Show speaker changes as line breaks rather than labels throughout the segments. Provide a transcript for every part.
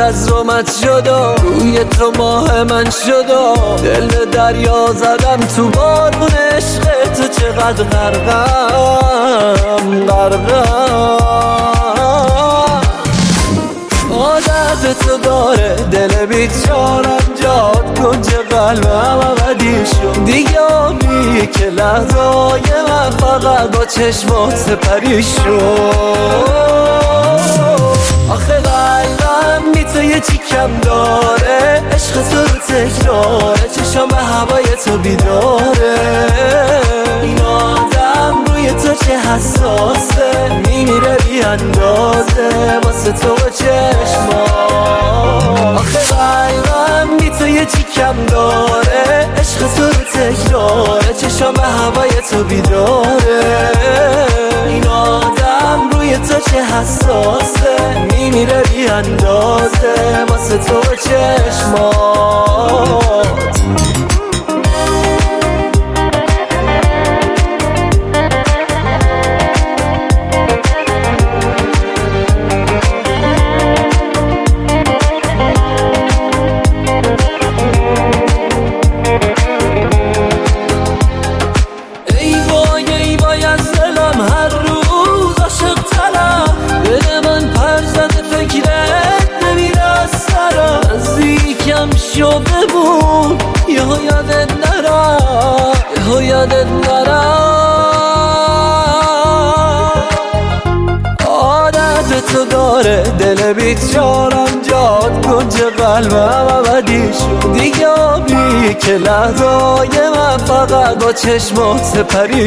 از رومت شد و روی تو ماه من شد و دل به دریا زدم تو بارون عشق تو. چقدر غرقم عادت تو داره دل بیچارم جاد کنج قلبم عوضی شد دیگه آبی که لحظای من فقط با چشمات سپری شد. آخه قلبم بی تو یه چی کم داره، عشق تو رو تکراره، چشم به هوای تو بیداره. این آدم روی تو چه حساسه، میمیره بی اندازه واسه تو و چشمات. آخه قلبم بی تو یه چی کم داره، عشق تو رو تکراره، چشم به هوای تو بیداره. این آدم روی تو چه حساسه، میمیره بی اندازه واسه تو و چشمات. شو ببون یه یادت نرم، یه یادت نرم. عادت تو داره دل بیچارم جاد کنج قلبم عوضی شد دیگه آبی که لحظای من فقط با چشمات سپری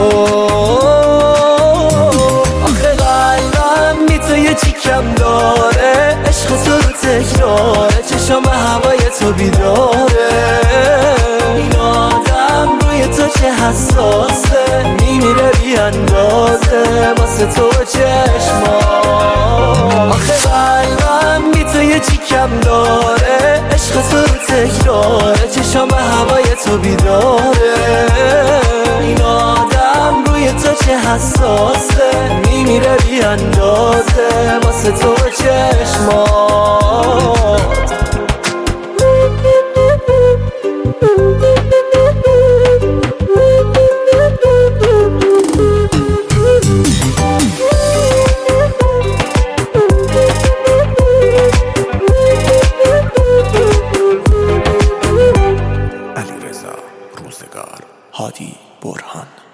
شد. آخه قلبم بی تو یه چی کم داره، عشق تو رو تکراره، چشم به هوای تو بیداره. این آدم روی تو چه حساسه، میمیره بی اندازه واسه تو و چشمات. آخه قلبم بی تو یه چی کم داره، عشق تو رو تکراره، چشم به هوای تو بیداره. این آدم روی تو چه حساسه، میمیره بی اندازه واسه تو و چشمات.
علیرضا روزگار، هادی برهان.